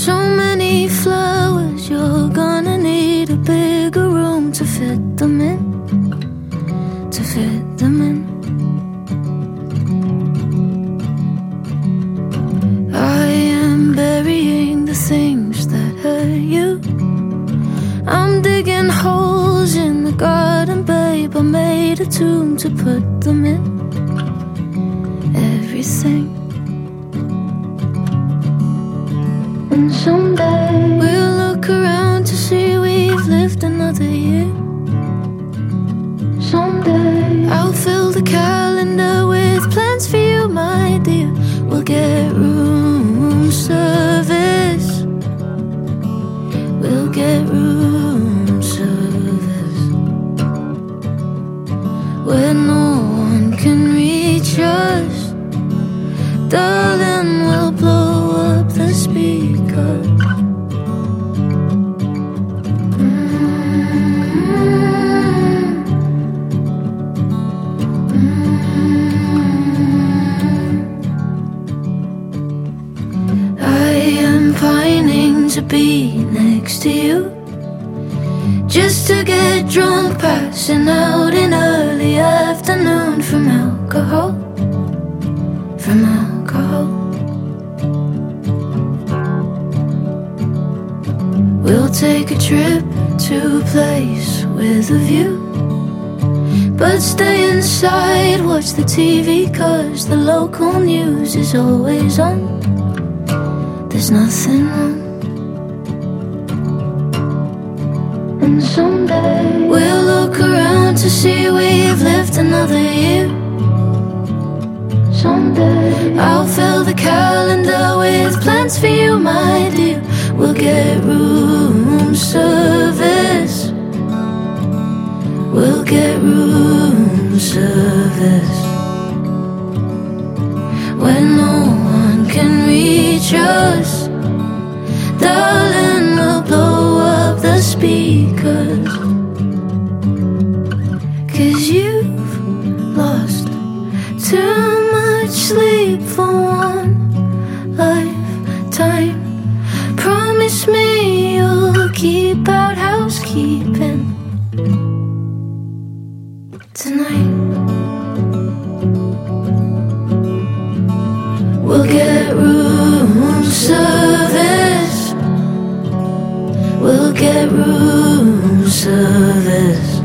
So many flowers, you're gonna need a bigger room to fit them in, to fit them in. I am burying the things that hurt you. I'm digging holes in the garden, babe. I made a tomb to put them in. Everything. And someday we'll look around to see we've lived another year. Someday I'll fill the calendar with plans for you, my dear. We'll get room service. We'll get room service where no one can reach us. Darling, we'll blow up the speaker. I am pining to be next to you, just to get drunk, passing out in early afternoon from alcohol, from alcohol. We'll take a trip to a place with a view, but stay inside, watch the TV, 'cause the local news is always on. There's nothing wrong. And someday we'll look around to see we've lived another year. Someday I'll fill the calendar with plans for you, my dear. We'll get room service. We'll get room service when no one can reach us. Darling, we'll blow up the speakers, 'cause you've lost too much sleep for one lifetime. Promise me you'll keep out housekeeping tonight. We'll get room service. We'll get room service